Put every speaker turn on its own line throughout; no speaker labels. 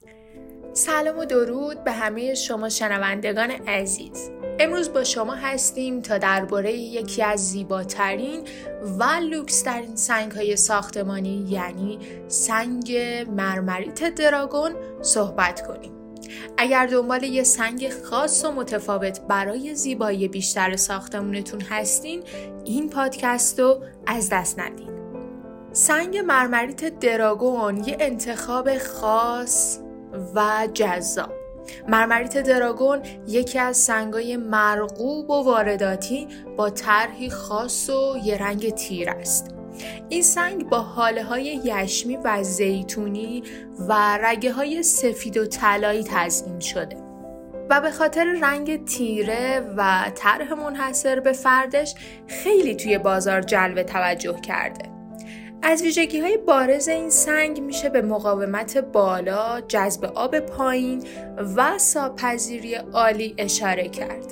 سلام و درود به همه شما شنوندگان عزیز. امروز با شما هستیم تا درباره یکی از زیباترین و لوکس‌ترین سنگ‌های ساختمانی یعنی سنگ مرمریت دراگون صحبت کنیم. اگر دنبال یه سنگ خاص و متفاوت برای زیبایی بیشتر ساختمونتون هستین، این پادکست رو از دست ندین. سنگ مرمریت دراگون یه انتخاب خاص و جذاب. مرمریت دراگون یکی از سنگ‌های مرغوب و وارداتی با طرحی خاص و یه رنگ تیر است. این سنگ با هاله‌های یشمی و زیتونی و رگه‌های سفید و طلایی تزیین شده و به خاطر رنگ تیره و طرح منحصر به فردش خیلی توی بازار جلب توجه کرده. از ویژگی‌های بارز این سنگ میشه به مقاومت بالا، جذب آب پایین و ساب‌پذیری عالی اشاره کرد.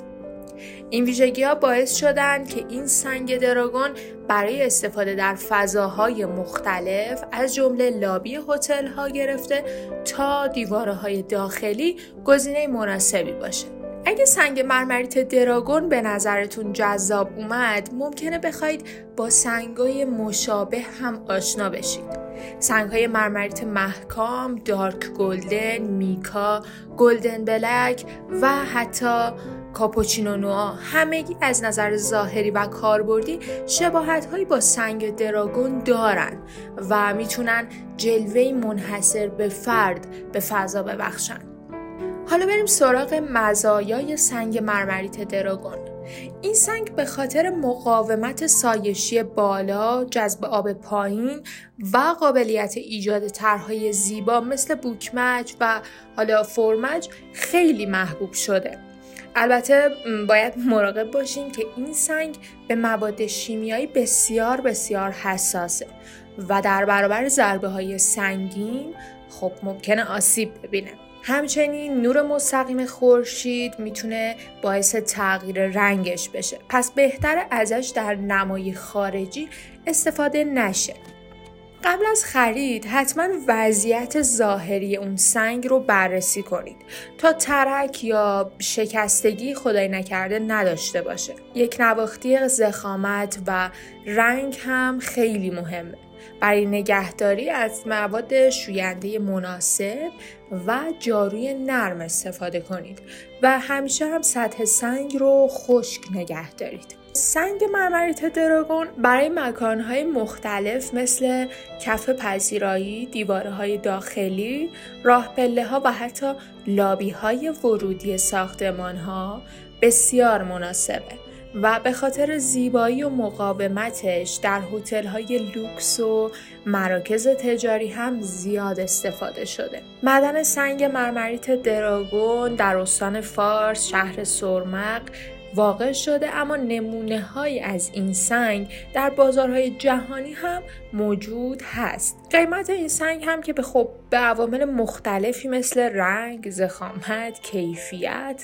این ویژگی‌ها باعث شدن که این سنگ دراگون برای استفاده در فضاهای مختلف از جمله لابی هتل‌ها گرفته تا دیوارهای داخلی گزینه مناسبی باشه. اگه سنگ مرمریت دراگون به نظرتون جذاب اومد، ممکنه بخواید با سنگ‌های مشابه هم آشنا بشید. سنگ‌های مرمریت محکام، دارک گلدن، میکا، گلدن بلک و حتی کاپوچینو نوآ همگی از نظر ظاهری و کاربردی شباهت‌هایی با سنگ دراگون دارن و میتونن جلوه‌ای منحصر به فرد به فضا ببخشن. حالا بریم سراغ مزایای سنگ مرمریت دراگون. این سنگ به خاطر مقاومت سایشی بالا، جذب آب پایین و قابلیت ایجاد طرح‌های زیبا مثل بوکمج و حالا فرمج خیلی محبوب شده. البته باید مراقب باشیم که این سنگ به مواد شیمیایی بسیار حساسه و در برابر ضربه‌های سنگین خب ممکنه آسیب ببینه. همچنین نور مستقیم خورشید میتونه باعث تغییر رنگش بشه، پس بهتره ازش در نمای خارجی استفاده نشه. قبل از خرید حتما وضعیت ظاهری اون سنگ رو بررسی کنید تا ترک یا شکستگی خدای نکرده نداشته باشه. یک نواختی ضخامت و رنگ هم خیلی مهمه. برای نگهداری از مواد شوینده مناسب و جاروی نرم استفاده کنید و همیشه هم سطح سنگ رو خشک نگه دارید. سنگ مرمریت دراگون برای مکانهای مختلف مثل کف پذیرایی، دیوارهای داخلی، راه پله‌ها و حتی لابی‌های ورودی ساختمان‌ها بسیار مناسبه و به خاطر زیبایی و مقاومتش در هتل‌های لوکس و مراکز تجاری هم زیاد استفاده شده. معدن سنگ مرمریت دراگون در استان فارس، شهر سرمق واقع شده، اما نمونه‌هایی از این سنگ در بازارهای جهانی هم موجود هست. قیمت این سنگ هم که به عوامل مختلفی مثل رنگ، ضخامت، کیفیت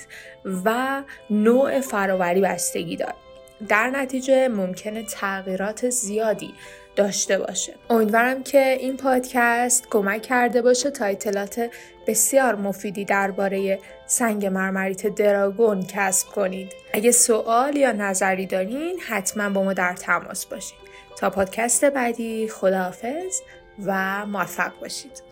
و نوع فرآوری بستگی داره. در نتیجه ممکنه تغییرات زیادی داشته باشه. امیدوارم که این پادکست کمک کرده باشه تا اطلاعات بسیار مفیدی درباره سنگ مرمریت دراگون کسب کنید. اگه سوال یا نظری دارین حتما با ما در تماس باشید. تا پادکست بعدی، خداحافظ و موفق باشید.